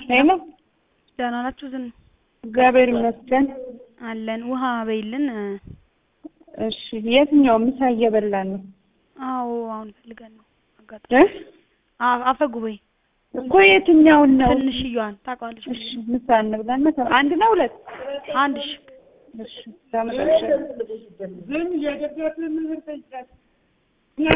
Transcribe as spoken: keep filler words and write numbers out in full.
ሄሎ ደህና ናችሁ? ዝም እግዚአብሔር ይመስገን አለን። ውሃ በይልን። እሺ የትኛው ምሳ እየበላን ነው? አዎ አሁን ፈልገን ነው አጋጣሚ እ አፈጉበይ እኮ የትኛው ነው? ትንሽዬዋን ታውቃለሽ? እሺ ምሳ እንብላና አንድ ነው ሁለት አንድ እሺ እሺ ታመጣለሽ ግን የደጋፊ ምን ይርጠይቃል